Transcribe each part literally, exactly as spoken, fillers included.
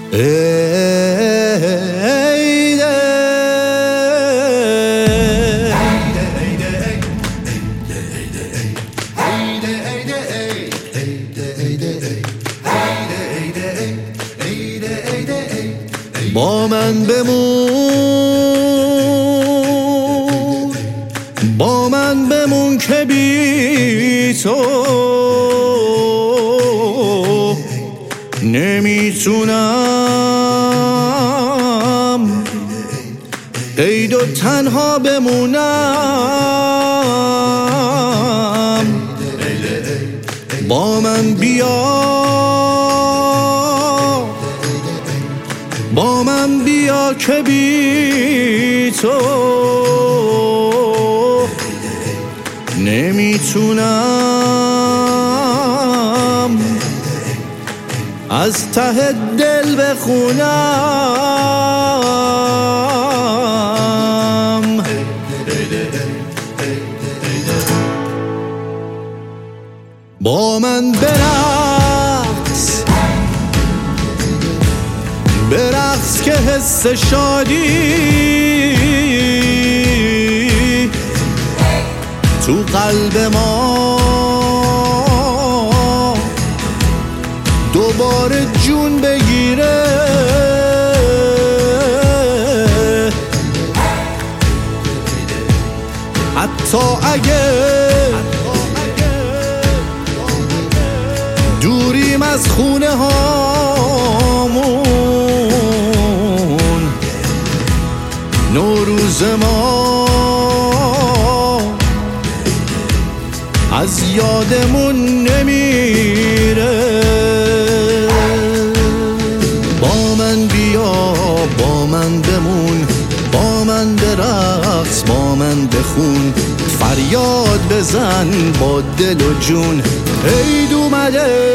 با من بمون، با من بمون که بی تو نمیتونم قید و تنها بمونم. با من بیا، با من بیا که بی تو نمیتونم از ته دل بخونم. با من برقص، برقص که حس شادی تو قلب ما دوباره جون بگیره. حتی اگه دوریم از خونه هامون، نوروز ما از یادمون نمیره. با من بیا، با من بمون، با من برقص، با من بخون، فریاد بزن با دل و جون. عید اومده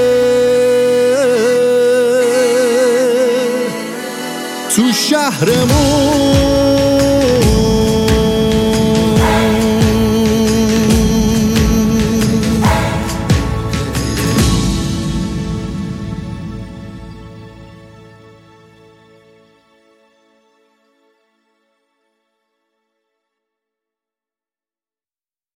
تو شهرمون.